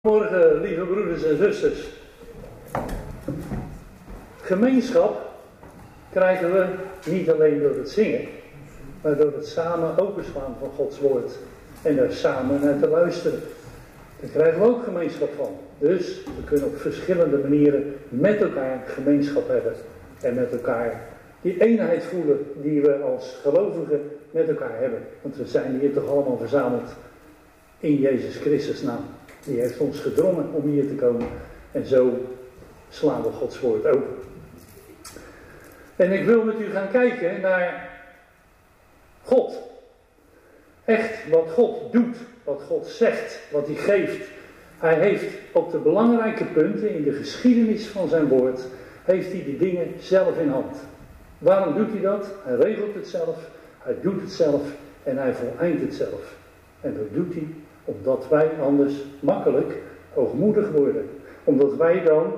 Morgen, lieve broeders en zusters. Gemeenschap krijgen we niet alleen door het zingen, maar door het samen openslaan van Gods woord en er samen naar te luisteren. Daar krijgen we ook gemeenschap van. Dus we kunnen op verschillende manieren met elkaar gemeenschap hebben en met elkaar die eenheid voelen die we als gelovigen met elkaar hebben. Want we zijn hier toch allemaal verzameld in Jezus Christus naam. Die heeft ons gedrongen om hier te komen. En zo slaan we Gods woord open. En ik wil met u gaan kijken naar God. Echt wat God doet. Wat God zegt. Wat hij geeft. Hij heeft op de belangrijke punten in de geschiedenis van zijn woord. Heeft hij die dingen zelf in hand. Waarom doet hij dat? Hij regelt het zelf. Hij doet het zelf. En hij voleind het zelf. En dat doet hij omdat wij anders makkelijk hoogmoedig worden. Omdat wij dan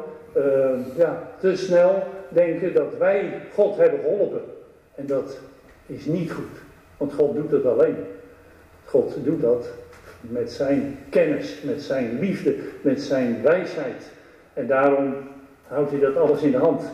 te snel denken dat wij God hebben geholpen. En dat is niet goed. Want God doet het alleen. God doet dat met zijn kennis, met zijn liefde, met zijn wijsheid. En daarom houdt hij dat alles in de hand.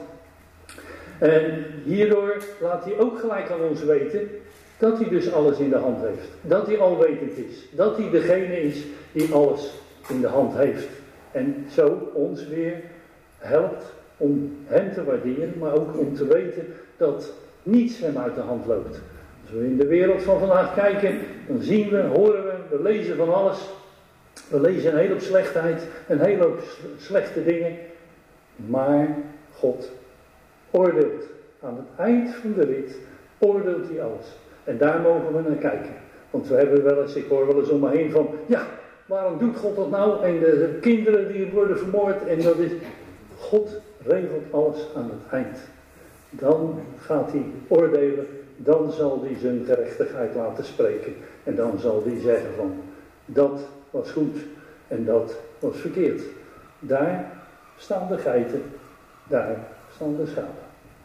En hierdoor laat hij ook gelijk aan ons weten dat hij dus alles in de hand heeft. Dat hij alwetend is. Dat hij degene is die alles in de hand heeft. En zo ons weer helpt om hem te waarderen, maar ook om te weten dat niets hem uit de hand loopt. Als we in de wereld van vandaag kijken, dan zien we, horen we lezen van alles. We lezen een hele hoop slechtheid, een hele hoop slechte dingen. Maar God oordeelt. Aan het eind van de rit oordeelt hij alles. En daar mogen we naar kijken. Want we hebben wel eens, ik hoor wel eens om me heen van, ja, waarom doet God dat nou? En de kinderen die worden vermoord. En dat is, God regelt alles aan het eind. Dan gaat hij oordelen. Dan zal hij zijn gerechtigheid laten spreken. En dan zal hij zeggen van, dat was goed en dat was verkeerd. Daar staan de geiten. Daar staan de schapen.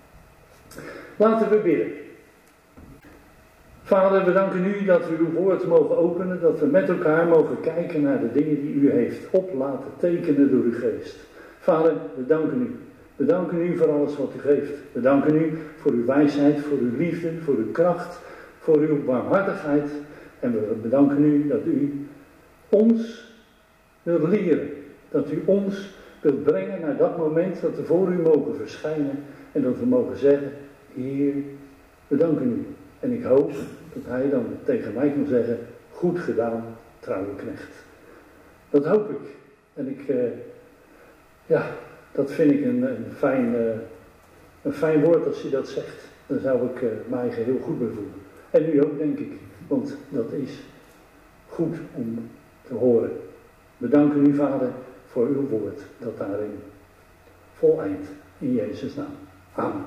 Laten we bidden. Vader, we danken u dat we uw woord mogen openen, dat we met elkaar mogen kijken naar de dingen die u heeft op laten tekenen door uw geest. Vader, we danken u. We danken u voor alles wat u geeft. We danken u voor uw wijsheid, voor uw liefde, voor uw kracht, voor uw barmhartigheid. En we bedanken u dat u ons wilt leren. Dat u ons wilt brengen naar dat moment dat we voor u mogen verschijnen. En dat we mogen zeggen, Heer, we danken u. En ik hoop dat hij dan tegen mij kan zeggen, goed gedaan, trouwe knecht. Dat hoop ik. En dat vind ik een fijn woord als hij dat zegt. Dan zou ik mij heel goed bij voelen. En u ook, denk ik. Want dat is goed om te horen. We danken u, Vader, voor uw woord. Dat daarin voleind. In Jezus' naam. Amen.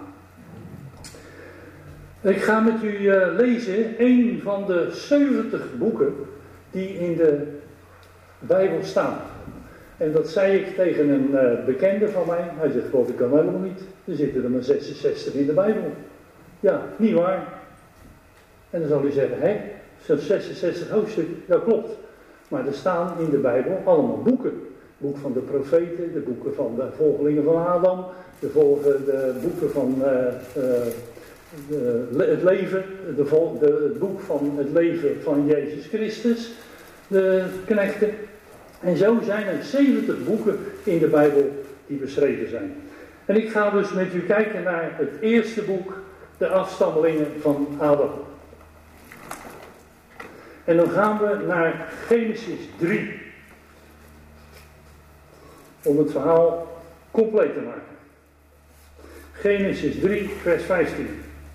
Ik ga met u lezen een van de 70 boeken die in de Bijbel staan. En dat zei ik tegen een bekende van mij. Hij zegt, dat kan helemaal niet. Er zitten er maar 66 in de Bijbel. Ja, niet waar. En dan zal u zeggen, zo'n 66 hoofdstukken, dat klopt. Maar er staan in de Bijbel allemaal boeken. Het boek van de profeten, de boeken van de volgelingen van Adam, de boeken van het leven, het boek van het leven van Jezus Christus, de knechten. En zo zijn er 70 boeken in de Bijbel die beschreven zijn. En ik ga dus met u kijken naar het eerste boek, de afstammelingen van Adam. En dan gaan we naar Genesis 3. Om het verhaal compleet te maken. Genesis 3, vers 15.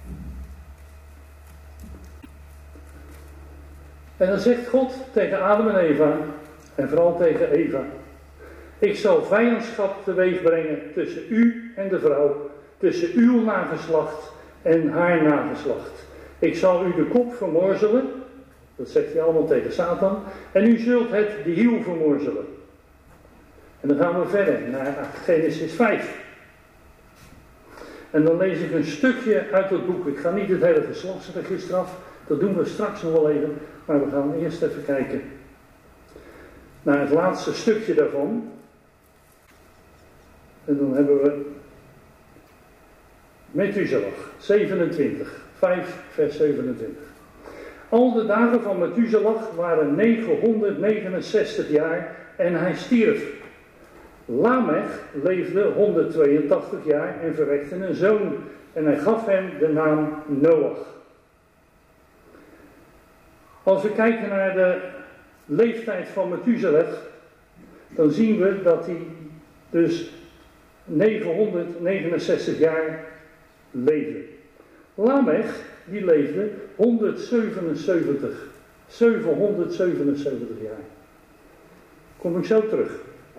En dan zegt God tegen Adam en Eva, en vooral tegen Eva, ik zal vijandschap teweeg brengen tussen u en de vrouw, tussen uw nageslacht en haar nageslacht. Ik zal u de kop vermorzelen, dat zegt hij allemaal tegen Satan, en u zult het de hiel vermorzelen. En dan gaan we verder naar Genesis 5. En dan lees ik een stukje uit het boek. Ik ga niet het hele geslachtsregister af, dat doen we straks nog wel even, maar we gaan eerst even kijken naar het laatste stukje daarvan. En dan hebben we Methuselah, 27, 5 vers 27. Al de dagen van Methuselah waren 969 jaar en hij stierf. Lamech leefde 182 jaar en verwekte een zoon en hij gaf hem de naam Noach. Als we kijken naar de leeftijd van Methuselah, dan zien we dat hij dus 969 jaar leefde. Lamech, die leefde 777 jaar. Kom ik zo terug.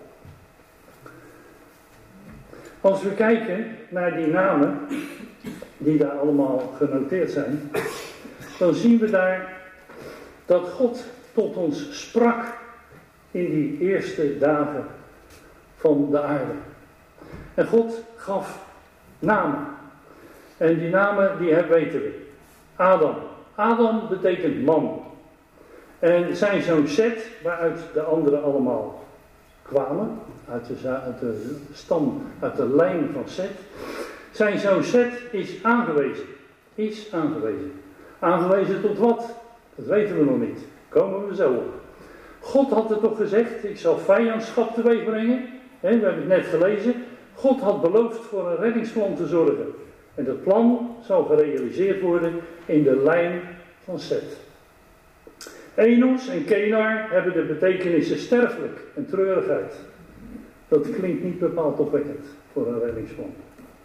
Als we kijken naar die namen, die daar allemaal genoteerd zijn, dan zien we daar dat God tot ons sprak in die eerste dagen van de aarde. En God gaf namen. En die namen, die weten we. Adam. Adam betekent man. En zijn zoon Seth, waaruit de anderen allemaal kwamen, uit de stam, uit de lijn van Seth. Zijn zoon Seth is aangewezen. Aangewezen tot wat? Dat weten we nog niet. Komen we zo op. God had er toch gezegd, ik zal vijandschap teweeg brengen. We hebben het net gelezen. God had beloofd voor een reddingsplan te zorgen. En dat plan zal gerealiseerd worden in de lijn van Seth. Enos en Kenar hebben de betekenissen sterfelijk en treurigheid. Dat klinkt niet bepaald opwekkend voor een reddingsplan.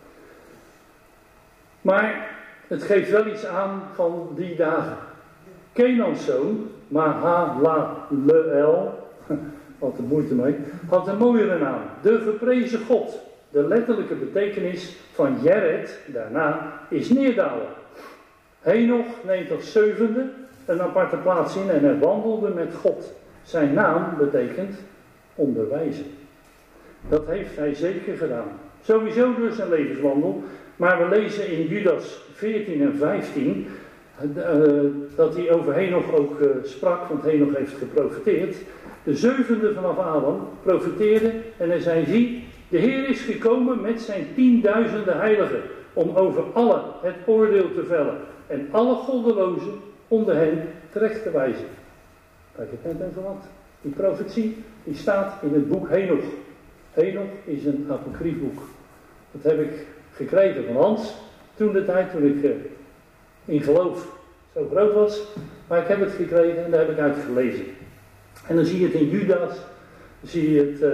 Maar het geeft wel iets aan van die dagen. Kenans zoon, Mahalaleel, had er moeite mee, had een mooiere naam. De geprezen God. De letterlijke betekenis van Jered, daarna, is neerdalen. Henoch neemt als zevende een aparte plaats in en hij wandelde met God. Zijn naam betekent onderwijzen. Dat heeft hij zeker gedaan. Sowieso door zijn levenswandel. Maar we lezen in Judas 14 en 15 dat hij over Henoch ook sprak, want Henoch heeft geprofeteerd. De zevende vanaf Adam profeteerde en hij zei: zie, de Heer is gekomen met zijn 10.000 heiligen om over allen het oordeel te vellen en alle goddelozen onder hen terecht te wijzen. Kijk het net even wat. Die profetie die staat in het boek Henoch. Henoch is een apocrief boek. Dat heb ik gekregen van Hans toen ik in geloof zo groot was. Maar ik heb het gekregen en daar heb ik uit gelezen. En dan zie je het in Judas, zie je het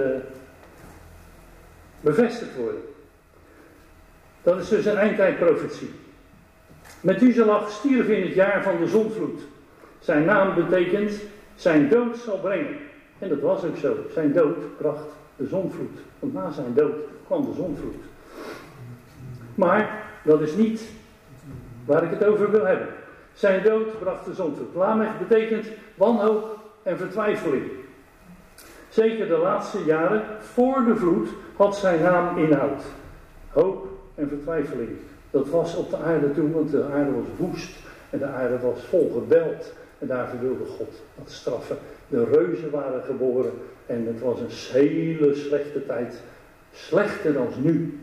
bevestigd worden. Dat is dus een eindtijdprofetie. Methuselah stierf in het jaar van de zondvloed. Zijn naam betekent zijn dood zal brengen. En dat was ook zo. Zijn dood bracht de zondvloed. Want na zijn dood kwam de zondvloed. Maar dat is niet waar ik het over wil hebben. Zijn dood bracht de zondvloed. Lamech betekent wanhoop en vertwijfeling. Zeker de laatste jaren voor de vloed had zijn naam inhoud. Hoop en vertwijfeling. Dat was op de aarde toen, want de aarde was woest. En de aarde was vol geweld. En daarvoor wilde God dat straffen. De reuzen waren geboren. En het was een hele slechte tijd. Slechter dan nu.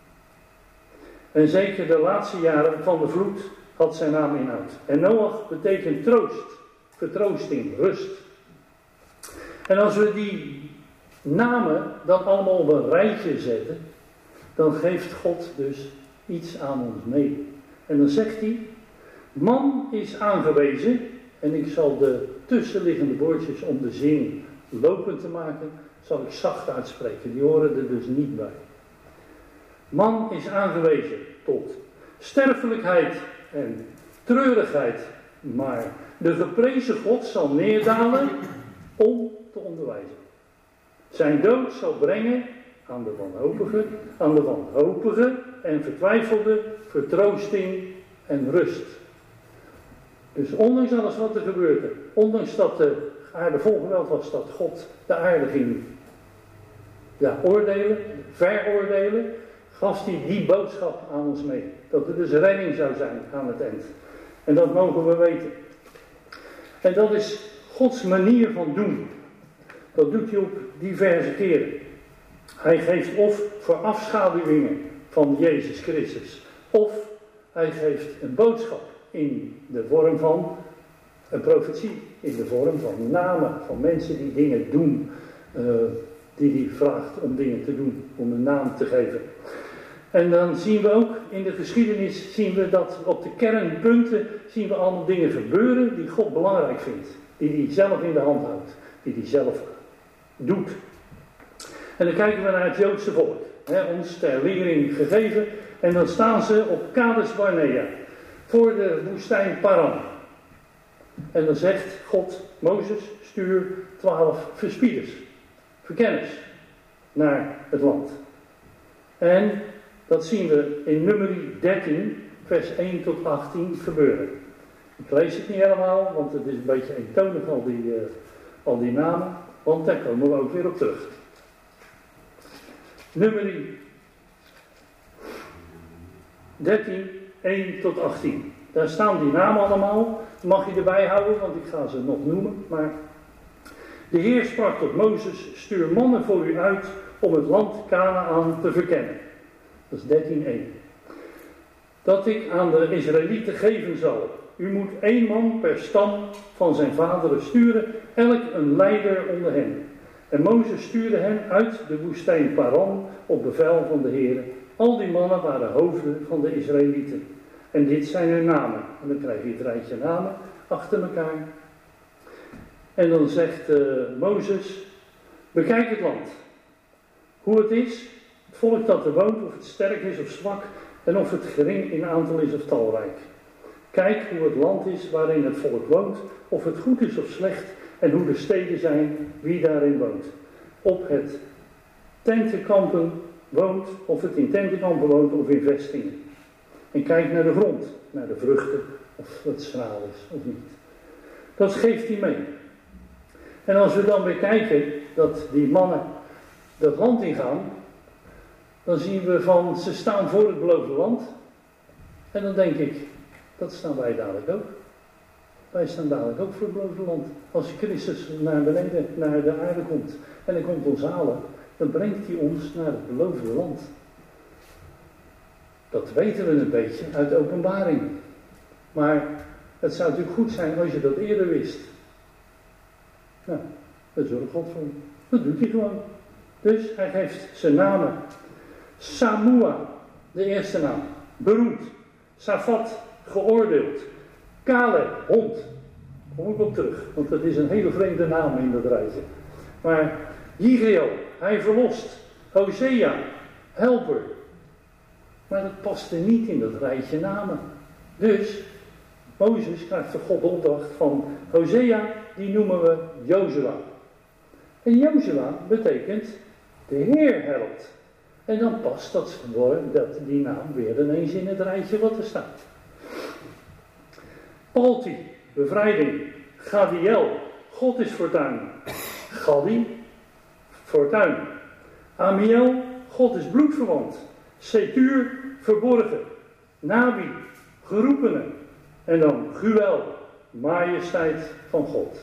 En zeker de laatste jaren van de vloed had zijn naam inhoud. En Noach betekent troost, vertroosting, rust. En als we die namen dan allemaal op een rijtje zetten, dan geeft God dus iets aan ons mee. En dan zegt hij: man is aangewezen, en ik zal de tussenliggende woordjes om de zin lopend te maken, zal ik zacht uitspreken. Die horen er dus niet bij. Man is aangewezen tot sterfelijkheid en treurigheid, maar de geprezen God zal neerdalen om te onderwijzen. Zijn dood zal brengen aan de wanhopige en vertwijfelde vertroosting en rust. Dus ondanks alles wat er gebeurde, ondanks dat de aarde vol geweld was, dat God de aarde ging oordelen, veroordelen, gaf hij die boodschap aan ons mee. Dat er dus redding zou zijn aan het eind. En dat mogen we weten. En dat is Gods manier van doen. Dat doet hij op diverse keren. Hij geeft of voor afschaduwingen van Jezus Christus, of hij geeft een boodschap in de vorm van een profetie, in de vorm van namen van mensen die dingen doen, die hij vraagt om dingen te doen, om een naam te geven. En dan zien we ook in de geschiedenis, zien we dat op de kernpunten, zien we allemaal dingen gebeuren die God belangrijk vindt. Die hij zelf in de hand houdt, die hij zelf doet. En dan kijken we naar het Joodse volk, ons ter lering gegeven. En dan staan ze op Kades Barnea, voor de woestijn Paran. En dan zegt God, Mozes, stuur 12 verspieders, verkenners, naar het land. En dat zien we in Numeri 13, vers 1 tot 18 gebeuren. Ik lees het niet helemaal, want het is een beetje eentonig, al die namen. Want daar komen we ook weer op terug. Numeri 13, 1 tot 18. Daar staan die namen allemaal. Mag je erbij houden, want ik ga ze nog noemen. Maar de Heer sprak tot Mozes, stuur mannen voor u uit om het land Kanaan te verkennen. Dat is 13:1. Dat ik aan de Israëlieten geven zal. U moet 1 man per stam van zijn vaderen sturen, elk een leider onder hen. En Mozes stuurde hen uit de woestijn Paran op bevel van de Heer. Al die mannen waren hoofden van de Israëlieten. En dit zijn hun namen. En dan krijg je het rijtje namen achter elkaar. En dan zegt Mozes, bekijk het land. Hoe het is, het volk dat er woont, of het sterk is of zwak, en of het gering in aantal is of talrijk. Kijk hoe het land is waarin het volk woont, of het goed is of slecht, en hoe de steden zijn, wie daarin woont. Op het tentenkampen woont, of het in tentenkampen woont of in vestingen. En kijk naar de grond, naar de vruchten, of het schraal is of niet. Dat geeft hij mee. En als we dan weer kijken dat die mannen dat land ingaan, dan zien we van, ze staan voor het beloofde land. En dan denk ik, dat staan wij dadelijk ook. Wij staan dadelijk ook voor het beloofde land. Als Christus naar beneden, naar de aarde komt en hij komt ons halen, dan brengt hij ons naar het beloofde land. Dat weten we een beetje uit de Openbaring. Maar het zou natuurlijk goed zijn als je dat eerder wist. Nou, daar zorgt God voor. Dat doet hij gewoon. Dus hij geeft zijn namen. Samua, de eerste naam, beroemd. Safat, geoordeeld. Caleb, hond. Daar kom ik op terug, want dat is een hele vreemde naam in dat rijtje. Maar Jigeo, hij verlost. Hosea, helper. Maar dat paste niet in dat rijtje namen. Dus Mozes krijgt van God de opdracht van Hosea, die noemen we Jozua. En Jozua betekent de Heer helpt. En dan past die naam weer ineens in het rijtje wat er staat. Palti, bevrijding. Gadiel, God is fortuin. Gadi, fortuin. Amiel, God is bloedverwant. Setur, verborgen. Nabi, geroepene. En dan Guel, majesteit van God.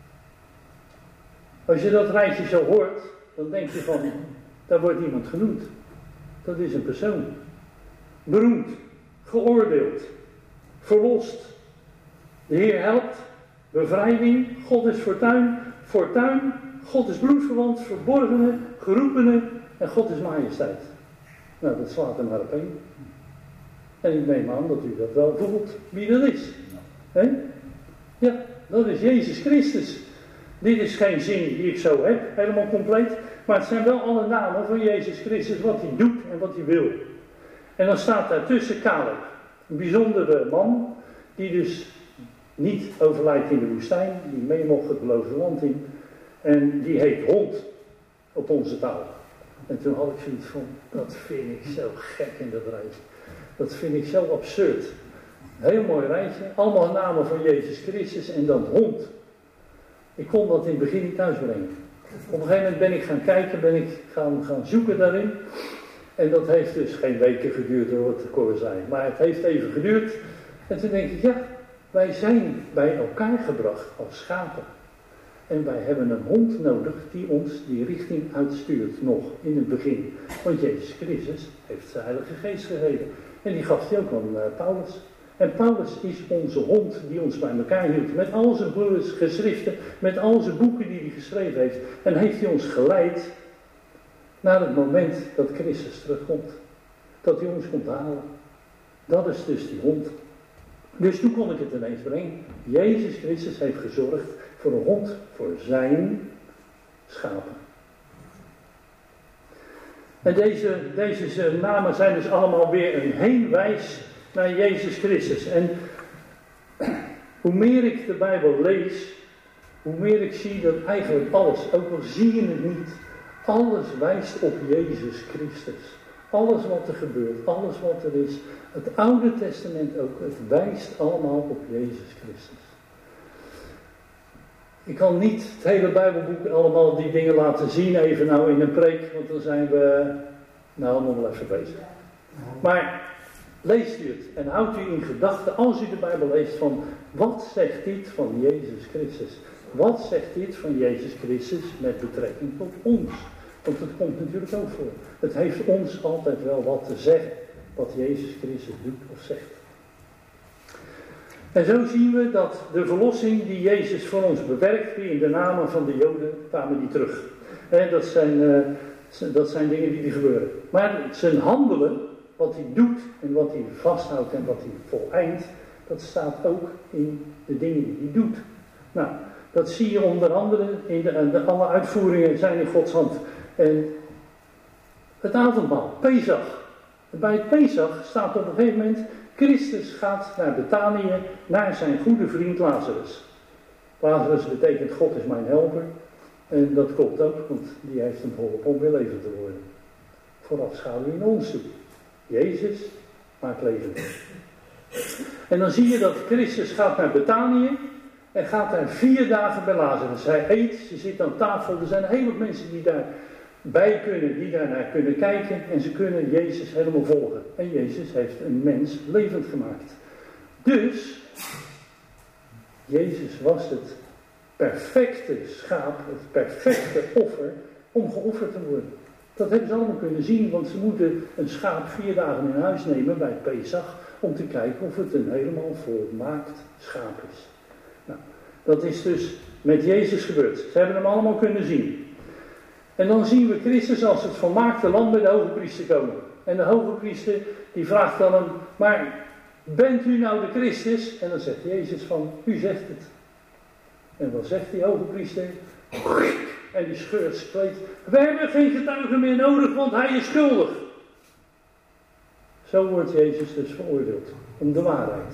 Als je dat rijtje zo hoort, dan denk je van, daar wordt iemand genoemd. Dat is een persoon. Beroemd, geoordeeld, verlost. De Heer helpt, bevrijding, God is fortuin, God is bloedverwant, verborgene, geroepene en God is majesteit. Nou, dat slaat er maar op één. En ik neem aan dat u dat wel voelt, wie dat is. He? Ja, dat is Jezus Christus. Dit is geen zin die ik zo heb, helemaal compleet. Maar het zijn wel alle namen van Jezus Christus, wat hij doet en wat hij wil. En dan staat daar tussen Caleb, een bijzondere man, die dus niet overlijdt in de woestijn, die mee mocht het beloofde land in. En die heet hond op onze taal. En toen had ik zoiets van, dat vind ik zo gek in dat rijtje. Dat vind ik zo absurd. Een heel mooi rijtje, allemaal namen van Jezus Christus en dan hond. Ik kon dat in het begin niet thuisbrengen. Op een gegeven moment ben ik gaan kijken, ben ik gaan zoeken daarin. En dat heeft dus geen weken geduurd, hoor, wat de koor zei. Maar het heeft even geduurd. En toen denk ik, ja, wij zijn bij elkaar gebracht als schapen. En wij hebben een hond nodig die ons die richting uitstuurt nog in het begin. Want Jezus Christus heeft zijn Heilige Geest gegeven. En die gaf hij ook aan Paulus. En Paulus is onze hond die ons bij elkaar hield. Met al zijn geschriften, met al zijn boeken die hij geschreven heeft. En heeft hij ons geleid naar het moment dat Christus terugkomt. Dat hij ons komt halen. Dat is dus die hond. Dus toen kon ik het ineens brengen. Jezus Christus heeft gezorgd voor een hond, voor zijn schapen. En deze namen zijn dus allemaal weer een heenwijs naar Jezus Christus. En hoe meer ik de Bijbel lees, hoe meer ik zie dat eigenlijk alles, ook al zie je het niet, alles wijst op Jezus Christus. Alles wat er gebeurt, alles wat er is, het Oude Testament ook, het wijst allemaal op Jezus Christus. Ik kan niet het hele Bijbelboek allemaal die dingen laten zien even nou in een preek, want dan zijn we nog wel even bezig. Maar leest u het en houdt u in gedachten als u de Bijbel leest van wat zegt dit van Jezus Christus? Wat zegt dit van Jezus Christus met betrekking tot ons? Want het komt natuurlijk ook voor. Het heeft ons altijd wel wat te zeggen wat Jezus Christus doet of zegt. En zo zien we dat de verlossing die Jezus voor ons bewerkt, in de namen van de Joden kwamen die terug. Dat zijn dingen die gebeuren. Maar zijn handelen, wat hij doet en wat hij vasthoudt en wat hij voleind, dat staat ook in de dingen die hij doet. Nou, dat zie je onder andere in alle uitvoeringen zijn in Gods hand. En het avondmaal, Pesach. Bij het Pesach staat op een gegeven moment, Christus gaat naar Betanië, naar zijn goede vriend Lazarus. Lazarus betekent God is mijn helper. En dat klopt ook, want die heeft hem geholpen om weer levend te worden. Vooraf schaduw in ons toe. Jezus maakt levend. En dan zie je dat Christus gaat naar Betanië en gaat daar 4 dagen bij Lazarus. Hij eet, ze zit aan tafel, er zijn heel veel mensen die daarbij kunnen, die daarnaar kunnen kijken en ze kunnen Jezus helemaal volgen. En Jezus heeft een mens levend gemaakt. Dus, Jezus was het perfecte schaap, het perfecte offer om geofferd te worden. Dat hebben ze allemaal kunnen zien, want ze moeten een schaap 4 dagen in huis nemen bij Pesach om te kijken of het een helemaal volmaakt schaap is. Nou, dat is dus met Jezus gebeurd. Ze hebben hem allemaal kunnen zien. En dan zien we Christus als het volmaakte lam bij de hoge priester komen. En de hoge priester die vraagt dan hem, maar bent u nou de Christus? En dan zegt Jezus van, u zegt het. En dan zegt die hoge priester, en die scheurt zijn kleed, we hebben geen getuige meer nodig, want hij is schuldig. Zo wordt Jezus dus veroordeeld, om de waarheid.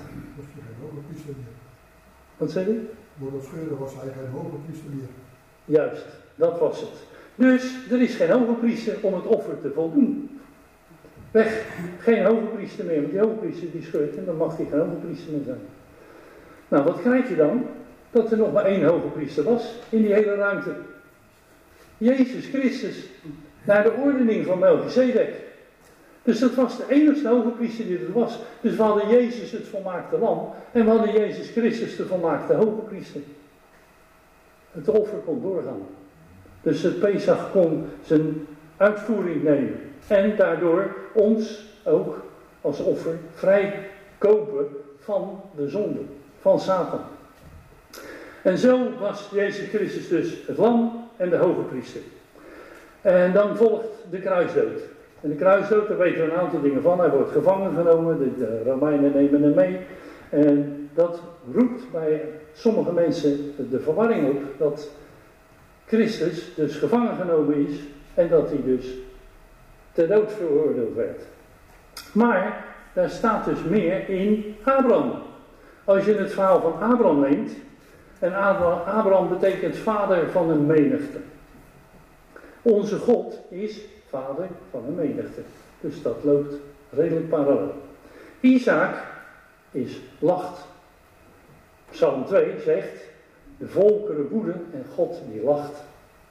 Wat zei u? Door dat scheuren was hij geen hoge priester meer. Juist, dat was het. Dus er is geen hoge priester om het offer te voldoen. Weg, geen hoge priester meer, want die hoge priester die scheurt en dan mag hij geen hoge priester meer zijn. Nou, wat krijg je dan? Dat er nog maar 1 hoge priester was in die hele ruimte. Jezus Christus, naar de ordening van Melchizedek. Dus dat was de enigste hoge priester die er was. Dus we hadden Jezus het volmaakte lam en we hadden Jezus Christus de volmaakte hoge priester. Het offer kon doorgaan. Dus het Pesach kon zijn uitvoering nemen. En daardoor ons ook als offer vrij kopen van de zonde, van Satan. En zo was Jezus Christus dus het lam en de hoge priester. En dan volgt de kruisdood. En de kruisdood, daar weten we een aantal dingen van. Hij wordt gevangen genomen, de Romeinen nemen hem mee. En dat roept bij sommige mensen de verwarring op dat Christus dus gevangen genomen is en dat hij dus ter dood veroordeeld werd. Maar daar staat dus meer in Abraham. Als je het verhaal van Abraham neemt, en Abraham betekent vader van een menigte. Onze God is vader van een menigte. Dus dat loopt redelijk parallel. Isaac is lacht. Psalm 2 zegt, de volkeren woeden en God die lacht.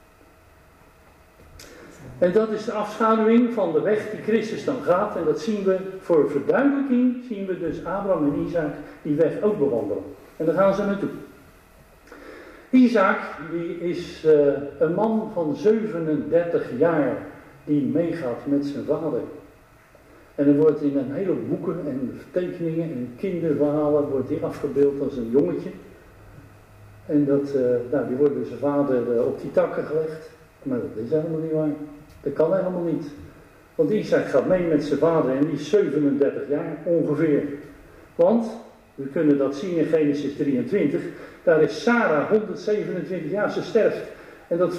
En dat is de afschaduwing van de weg die Christus dan gaat. En dat zien we voor verduidelijking, zien we dus Abraham en Isaac die weg ook bewandelen. En daar gaan ze naartoe. Isaac, die is een man van 37 jaar die meegaat met zijn vader. En er wordt in een hele boeken en tekeningen en kinderverhalen wordt hij afgebeeld als een jongetje. En die wordt door zijn vader op die takken gelegd. Maar dat is helemaal niet waar. Dat kan helemaal niet. Want Isaac gaat mee met zijn vader en die is 37 jaar ongeveer. Want, we kunnen dat zien in Genesis 23, daar is Sarah 127 jaar, ze sterft. En dat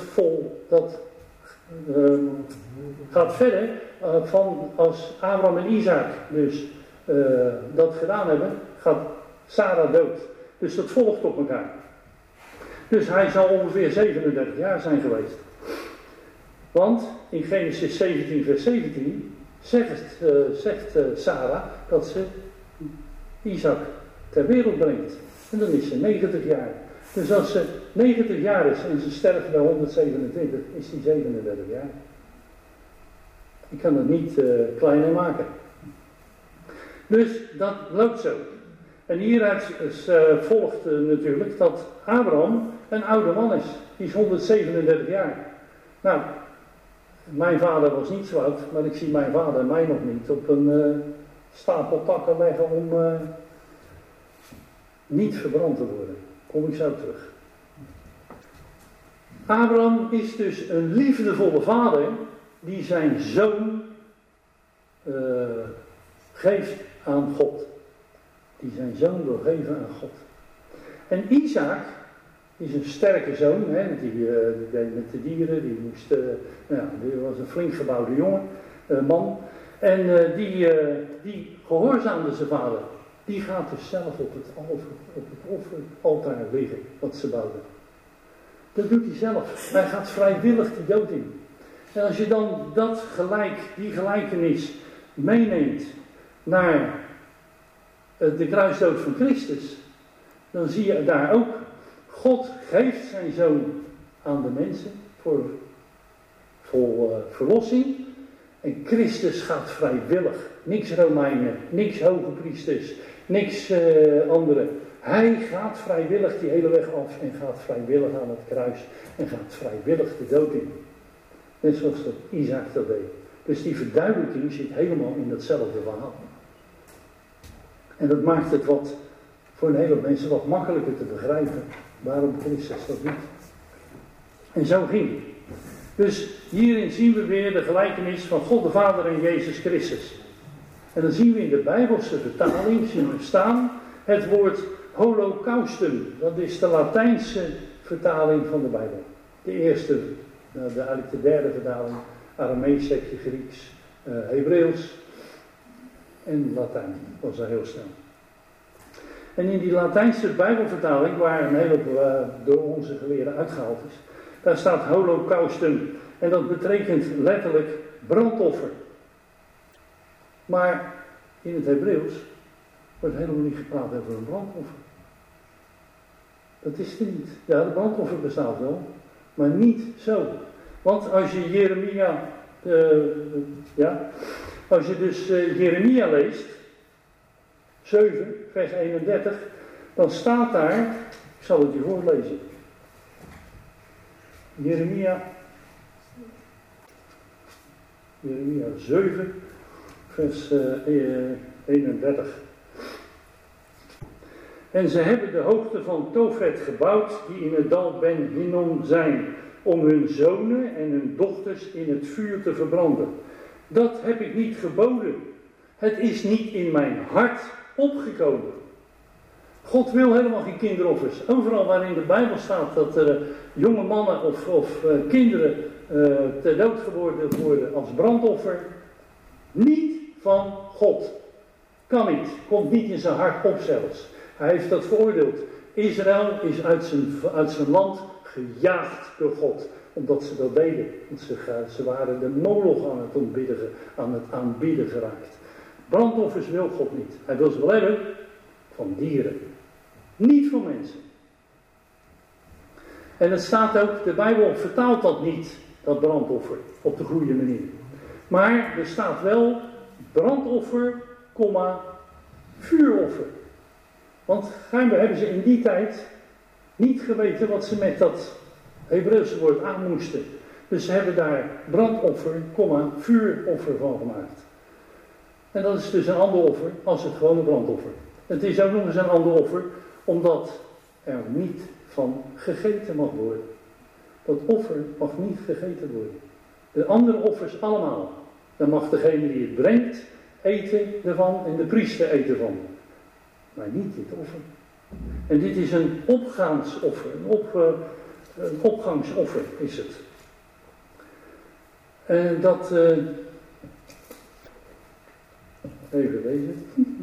gaat verder van als Abraham en Isaac dus dat gedaan hebben, gaat Sarah dood. Dus dat volgt op elkaar. Dus hij zal ongeveer 37 jaar zijn geweest. Want in Genesis 17 vers 17 zegt Sarah dat ze Isaac ter wereld brengt. En dan is ze 90 jaar. Dus als ze 90 jaar is en ze sterft bij 127, is die 37 jaar. Ik kan het niet kleiner maken. Dus dat loopt zo. En hieruit volgt natuurlijk dat Abraham een oude man is. Die is 137 jaar. Nou, mijn vader was niet zo oud, maar ik zie mijn vader en mij nog niet op een stapel takken leggen om niet verbrand te worden. Kom ik zo terug. Abraham is dus een liefdevolle vader die zijn zoon geeft aan God. Die zijn zoon wil geven aan God. En Isaac is een sterke zoon, hè, die deed met de dieren, die was een flink gebouwde jongen, man. En die gehoorzaamde zijn vader. Die gaat dus zelf op het offeraltaar liggen, wat ze bouwden. Dat doet hij zelf. Hij gaat vrijwillig de dood in. En als je dan die gelijkenis meeneemt naar de kruisdood van Christus, dan zie je daar ook, God geeft zijn zoon aan de mensen voor verlossing. En Christus gaat vrijwillig. Niks Romeinen, niks hoge priesters, niks andere. Hij gaat vrijwillig die hele weg af en gaat vrijwillig aan het kruis en gaat vrijwillig de dood in. Net zoals dat Isaac dat deed. Dus die verduidelijking zit helemaal in datzelfde verhaal. En dat maakt het voor een heleboel mensen wat makkelijker te begrijpen waarom Christus dat doet. En zo ging het. Dus hierin zien we weer de gelijkenis van God de Vader en Jezus Christus. En dan zien we in de Bijbelse vertaling staan het woord holocaustum. Dat is de Latijnse vertaling van de Bijbel. De eerste, eigenlijk de derde vertaling, Aramees, Grieks, Hebreeuws en Latijn. Dat was heel snel. En in die Latijnse Bijbelvertaling, waar een heleboel door onze geleerden uitgehaald is, daar staat holocaustum. En dat betekent letterlijk brandoffer. Maar in het Hebreeuws wordt helemaal niet gepraat over een brandoffer. Dat is er niet. Ja, de brandoffer bestaat wel, maar niet zo. Want als je Jeremia, Jeremia leest, 7, vers 31, dan staat daar, ik zal het je voorlezen. Jeremia 7, vers 31. En ze hebben de hoogte van Tofet gebouwd, die in het dal Ben Hinnom zijn, om hun zonen en hun dochters in het vuur te verbranden. Dat heb ik niet geboden. Het is niet in mijn hart opgekomen. God wil helemaal geen kinderoffers. Overal waar in de Bijbel staat dat er jonge mannen of kinderen ter dood geworden worden als brandoffer. Niet van God. Kan niet. Komt niet in zijn hart op zelfs. Hij heeft dat veroordeeld. Israël is uit zijn land gejaagd door God. Omdat ze dat deden. Want ze waren de Moloch aan het aanbieden geraakt. Brandoffers wil God niet. Hij wil ze wel hebben van dieren. Niet van mensen. En het staat ook, de Bijbel vertaalt dat niet, dat brandoffer, op de goede manier. Maar er staat wel brandoffer, vuuroffer. Want schijnbaar hebben ze in die tijd niet geweten wat ze met dat Hebreeuwse woord aan moesten. Dus ze hebben daar brandoffer, vuuroffer van gemaakt. En dat is dus een ander offer als het gewone brandoffer. Het is ook nog eens een ander offer, omdat er niet van gegeten mag worden. Dat offer mag niet gegeten worden. De andere offers allemaal. Dan mag degene die het brengt eten ervan en de priester eten ervan. Maar niet dit offer. En dit is een opgaansoffer. Een opgangsoffer is het. En dat... even deze.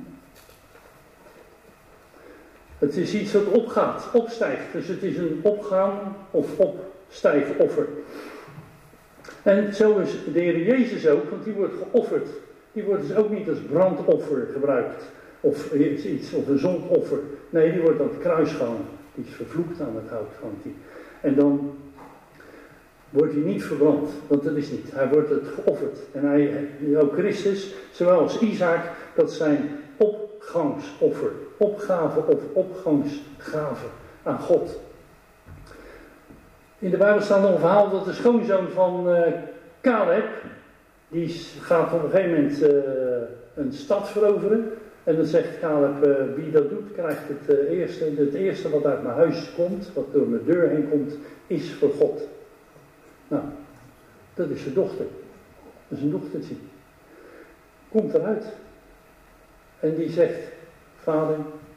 Het is iets wat opgaat, opstijgt. Dus het is een opgaan of opstijgoffer. En zo is de Heer Jezus ook, want die wordt geofferd. Die wordt dus ook niet als brandoffer gebruikt. Of iets, of een zondoffer. Nee, die wordt aan het kruis gehangen. Die is vervloekt aan het hout, hangt die. En dan wordt hij niet verbrand, want dat is niet. Hij wordt het geofferd. En ook Christus, zowel als Isaac, dat zijn opgangsoffer. Opgave of opgangsgave aan God. In de Bijbel staat nog een verhaal dat de schoonzoon van Caleb, die gaat op een gegeven moment een stad veroveren. En dan zegt Caleb, wie dat doet, krijgt het eerste wat uit mijn huis komt, wat door mijn deur heen komt, is voor God. Nou, dat is zijn dochter. Dat is een dochtertje. Komt eruit. En die zegt, vader,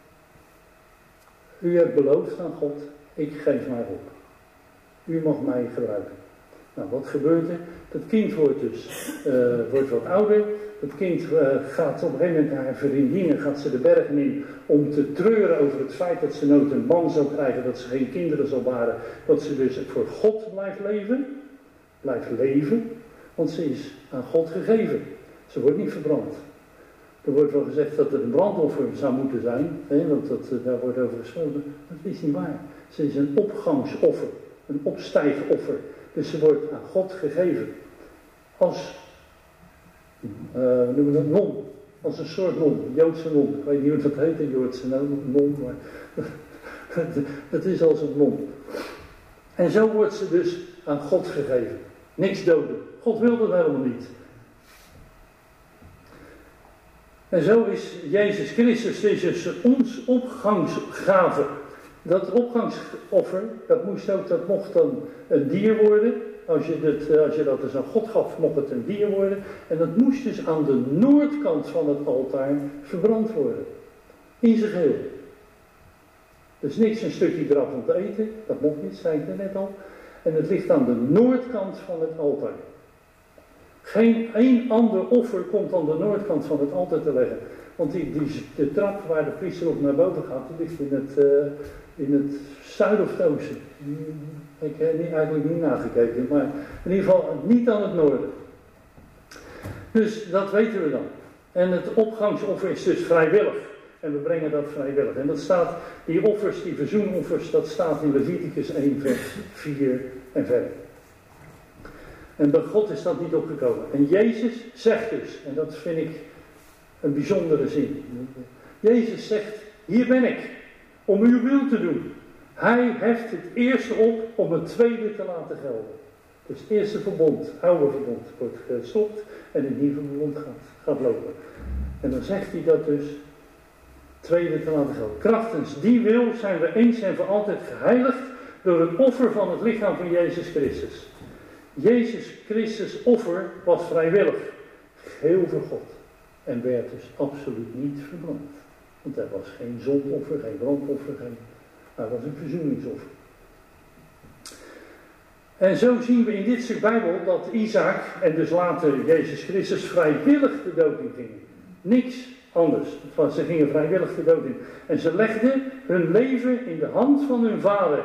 u hebt beloofd aan God, ik geef mij op. U mag mij gebruiken. Nou, wat gebeurt er? Dat kind wordt wat ouder. Het kind gaat op een gegeven moment naar haar vriendinnen, gaat ze de bergen in om te treuren over het feit dat ze nooit een man zou krijgen, dat ze geen kinderen zal baren, dat ze dus voor God blijft leven, want ze is aan God gegeven. Ze wordt niet verbrand. Er wordt wel gezegd dat het een brandoffer zou moeten zijn, want daar wordt over gesproken. Dat is niet waar. Ze is een opgangsoffer, een opstijgoffer. Dus ze wordt aan God gegeven. Als, noemen we dat, non. Als een soort non, een Joodse non. Ik weet niet hoe dat heet, een Joodse non, maar het is als een non. En zo wordt ze dus aan God gegeven. Niks doden. God wil dat helemaal niet. En zo is Jezus Christus dus ons opgangsgave. Dat opgangsoffer, dat mocht dan een dier worden. Als je dat dus aan God gaf, mocht het een dier worden. En dat moest dus aan de noordkant van het altaar verbrand worden. In zijn geheel. Dus niks een stukje eraf om te eten. Dat mocht niet, zei ik er net al. En het ligt aan de noordkant van het altaar. Geen één ander offer komt aan de noordkant van het altaar te leggen. Want de trap waar de priester op naar boven gaat, die ligt in het zuiden of het oosten. Ik heb eigenlijk niet nagekeken, maar in ieder geval niet aan het noorden. Dus dat weten we dan. En het opgangsoffer is dus vrijwillig. En we brengen dat vrijwillig. En dat staat, die offers, die verzoenoffers, dat staat in Leviticus 1 vers 4 en verder. En bij God is dat niet opgekomen. En Jezus zegt dus, en dat vind ik een bijzondere zin. Jezus zegt, hier ben ik, om uw wil te doen. Hij heft het eerste op om het tweede te laten gelden. Dus het eerste verbond, het oude verbond, wordt gestopt en het nieuwe verbond gaat lopen. En dan zegt hij dat dus, tweede te laten gelden. Krachtens die wil zijn we eens en voor altijd geheiligd door het offer van het lichaam van Jezus Christus. Jezus Christus offer was vrijwillig, geheel voor God. En werd dus absoluut niet verbrand. Want er was geen zondoffer, geen brandoffer, hij was een verzoeningsoffer. En zo zien we in dit stuk Bijbel dat Isaac en dus later Jezus Christus vrijwillig de dood in gingen. Niks anders. Ze gingen vrijwillig de dood in. En ze legden hun leven in de hand van hun vader.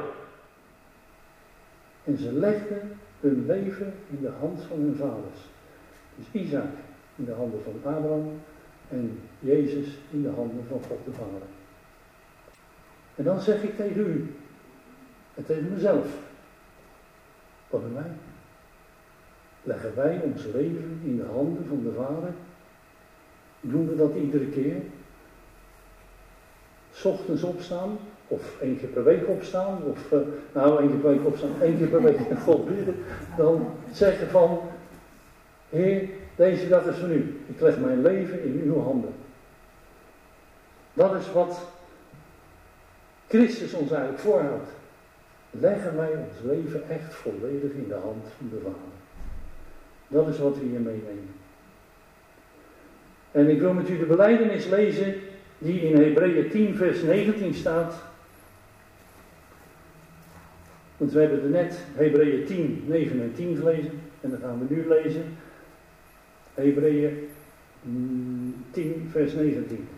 En ze legden hun leven in de hand van hun vaders. Dus Isaac in de handen van Abraham en Jezus in de handen van God de Vader. En dan zeg ik tegen u en tegen mezelf, wat doen wij? Leggen wij ons leven in de handen van de Vader? Doen we dat iedere keer? 's Ochtends opstaan, of 1 keer per week opstaan, of 1 keer per week opstaan, 1 keer per week in God bidden, dan zeggen van, Heer, deze dag is van u. Ik leg mijn leven in uw handen. Dat is wat Christus ons eigenlijk voorhoudt. Leggen wij ons leven echt volledig in de hand van de Vader. Dat is wat we hier meenemen. En ik wil met u de belijdenis lezen die in Hebreeën 10 vers 19 staat. Want we hebben er net Hebreeën 10, 9 en 10 gelezen. En dan gaan we nu lezen Hebreeën 10 vers 19.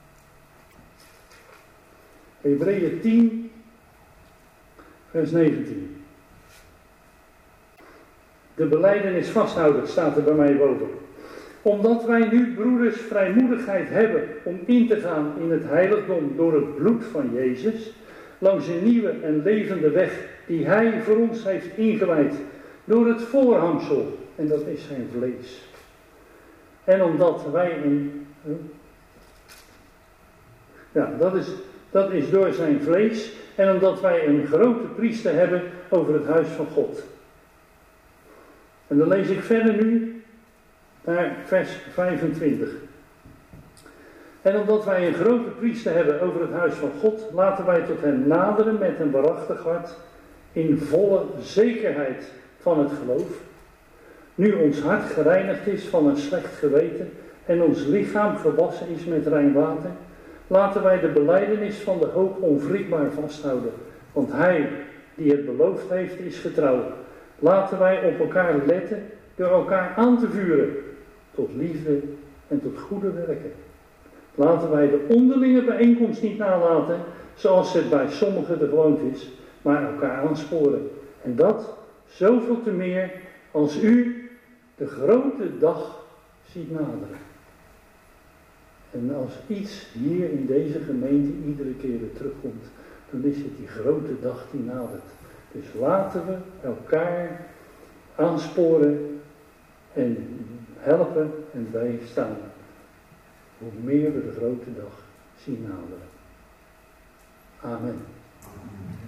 Hebreeën 10 vers 19. De belijdenis vasthouden staat er bij mij boven. Omdat wij nu, broeders, vrijmoedigheid hebben om in te gaan in het heiligdom door het bloed van Jezus, langs een nieuwe en levende weg die Hij voor ons heeft ingewijd, door het voorhangsel, en dat is zijn vlees. En omdat wij dat is door zijn vlees, en omdat wij een grote priester hebben over het huis van God. En dan lees ik verder nu naar vers 25. En omdat wij een grote priester hebben over het huis van God, laten wij tot hem naderen met een waarachtig hart, in volle zekerheid van het geloof. Nu ons hart gereinigd is van een slecht geweten en ons lichaam gewassen is met rein water, laten wij de belijdenis van de hoop onwrikbaar vasthouden. Want hij die het beloofd heeft is getrouw. Laten wij op elkaar letten door elkaar aan te vuren tot liefde en tot goede werken. Laten wij de onderlinge bijeenkomst niet nalaten, zoals het bij sommigen de gewoonte is, maar elkaar aansporen. En dat zoveel te meer als u de grote dag ziet naderen. En als iets hier in deze gemeente iedere keer weer terugkomt, dan is het die grote dag die nadert. Dus laten we elkaar aansporen en helpen en bijstaan. Hoe meer we de grote dag zien naderen. Amen.